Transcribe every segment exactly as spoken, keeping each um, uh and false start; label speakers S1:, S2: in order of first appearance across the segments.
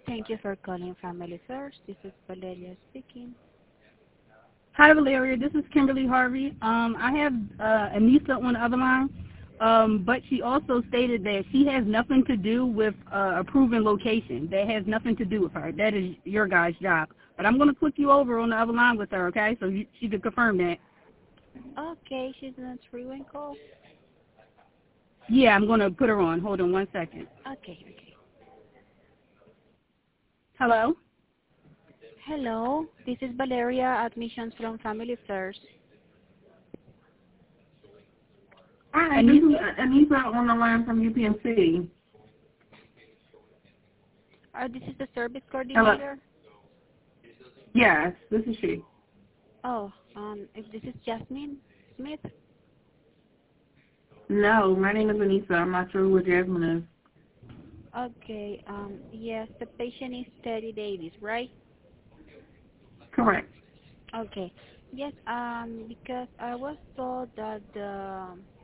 S1: Thank you for calling Family First. This is Valeria speaking.
S2: Hi, Valeria. This is Kimberly Harvey. Um, I have uh, Anissa on the other line, um, but she also stated that she has nothing to do with uh, approving location. That has nothing to do with her. That is your guys' job. But I'm going to click you over on the other line with her, okay, so you, she can confirm that.
S1: Okay, she's on a three-way call.
S2: Yeah, I'm going to put her on. Hold on one second.
S1: Okay, okay.
S2: Hello?
S1: Hello, this is Valeria, admissions from Family First.
S3: Hi, this is Anissa on the line from U P M C.
S1: Uh, this is the service coordinator?
S3: Hello. Yes, this is she.
S1: Oh, um, if this is Jasmine Smith?
S3: No, my name is Anissa. I'm not sure who Jasmine is.
S1: Okay, um, yes, the patient is Teddy Davis, right?
S3: Correct.
S1: Okay. Yes, um, because I was told that the,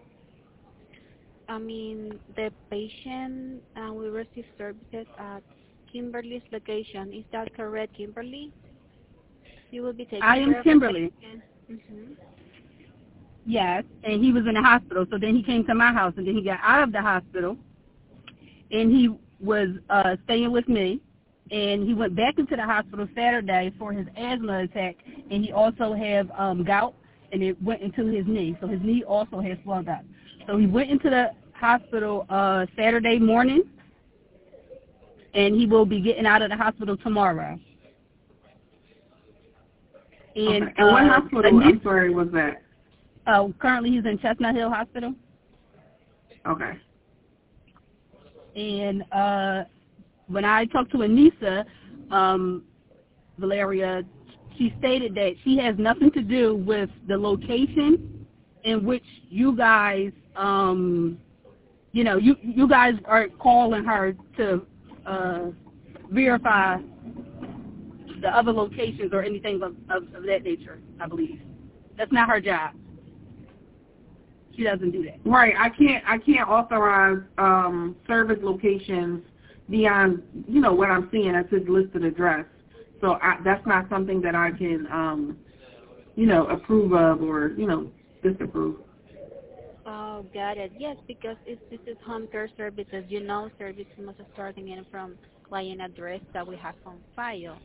S1: I mean, the patient uh, will receive services at Kimberly's location. Is that correct, Kimberly? You will be taking
S2: I am
S1: care of
S2: Kimberly.
S1: the patient? Mm-hmm.
S2: Yes, and he was in the hospital, so then he came to my house, and then he got out of the hospital, and he was uh, staying with me. And he went back into the hospital Saturday for his asthma attack, and he also have um, gout, and it went into his knee. So his knee also has swelled up. So he went into the hospital uh, Saturday morning, and he will be getting out of the hospital tomorrow. And,
S3: okay. and what
S2: uh,
S3: hospital, I'm sorry, was that?
S2: Uh, currently he's in Chestnut Hill Hospital.
S3: Okay.
S2: And uh, when I talked to Anissa, um, Valeria, she stated that she has nothing to do with the location in which you guys, um, you know, you you guys are calling her to uh, verify the other locations or anything of, of, of that nature, I believe. That's not her job. She doesn't do that.
S3: Right. I can't I can't authorize um, service locations beyond, you know, what I'm seeing as his listed address. So I, that's not something that I can, um, you know, approve of or, you know, disapprove.
S1: Oh, got it. Yes, because it's, this is home care services. You know, service must start in from client address that we have on file.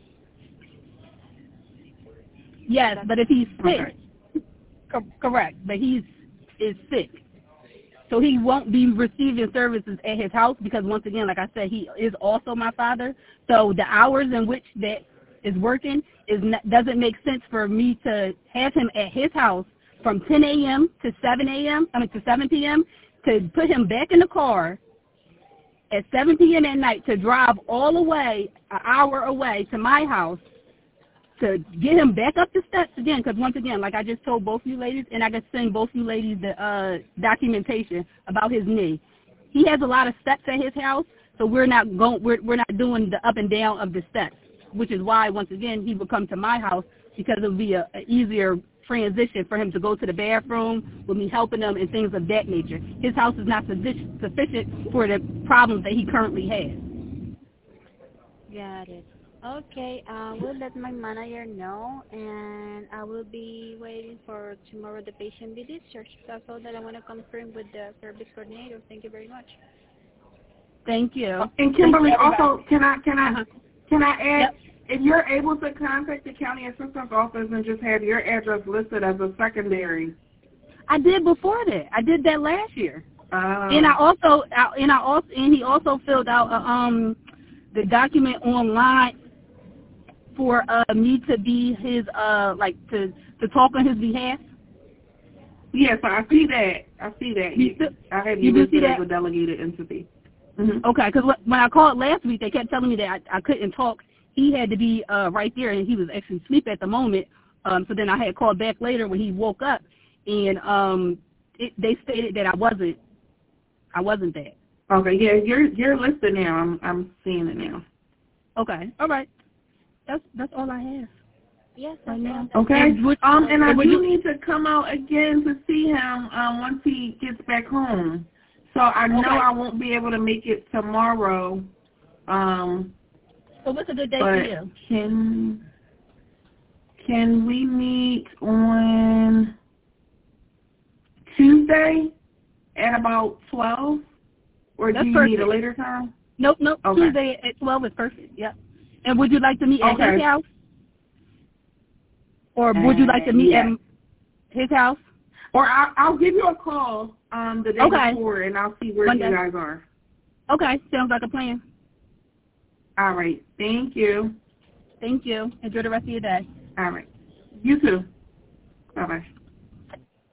S2: Yes,
S1: That's
S2: but if he's sick,
S3: Okay.
S2: co- correct, but he's is sick. So he won't be receiving services at his house because, once again, like I said, he is also my father. So the hours in which that is working is not, doesn't make sense for me to have him at his house from ten a m to seven a m I mean to seven p m to put him back in the car at seven p m at night to drive all the way, an hour away to my house to get him back up the steps again, because once again, like I just told both you ladies, and I can send both you ladies the uh, documentation about his knee. He has a lot of steps at his house, so we're not going, we're we're not doing the up and down of the steps, which is why once again he would come to my house because it would be a, a easier transition for him to go to the bathroom with me helping him and things of that nature. His house is not sufficient sufficient for the problems that he currently has.
S1: Got it. Okay, I will let my manager know, and I will be waiting for tomorrow the patient be discharged. That's all that I want to confirm with the service coordinator. Thank you very much.
S2: Thank you.
S3: And Kimberly, also, can I can I
S2: uh-huh.
S3: can I add,
S2: Yep.
S3: if you're able to contact the county assistant's office and just have your address listed as a secondary.
S2: I did before that. I did that last year.
S3: Uh,
S2: And I also, I- and I also, and he also filled out uh, um the document online for uh, me to be his uh like to to talk on his behalf.
S3: Yes, I see that. I see that.
S2: You still,
S3: I have
S2: you
S3: you
S2: do see
S3: listed as
S2: that?
S3: a delegated entity. Mm-hmm.
S2: Okay, because when I called last week, they kept telling me that I, I couldn't talk. He had to be uh right there, and he was actually asleep at the moment. Um, so then I had called back later when he woke up, and um, it, they stated that I wasn't, I wasn't that.
S3: Okay, yeah, you're you're listed now. I'm I'm seeing it now.
S2: Okay, all right. That's that's all I have.
S1: Yes,
S2: right now.
S3: Okay.
S2: And would,
S3: um, and I
S2: would
S3: do
S2: you,
S3: need to come out again to see him um once he gets back home. So I know
S2: okay.
S3: I won't be able to make it tomorrow. Um,
S2: So what's a good day
S3: but
S2: for you?
S3: can can we meet on Tuesday at about twelve, or
S2: That's
S3: do you
S2: perfect.
S3: need a later time?
S2: Nope, nope.
S3: Okay.
S2: Tuesday at twelve is perfect. Yep. And would you like to meet
S3: Okay.
S2: at his house? Or would you like to
S3: Uh,
S2: meet
S3: yes.
S2: at his house?
S3: Or I'll, I'll give you a call um, the day
S2: Okay.
S3: before, and I'll see where
S2: Monday.
S3: you guys are.
S2: Okay. Sounds like a plan.
S3: All right. Thank you.
S2: Thank you. Enjoy the rest of your day.
S3: All right. You too. Bye-bye.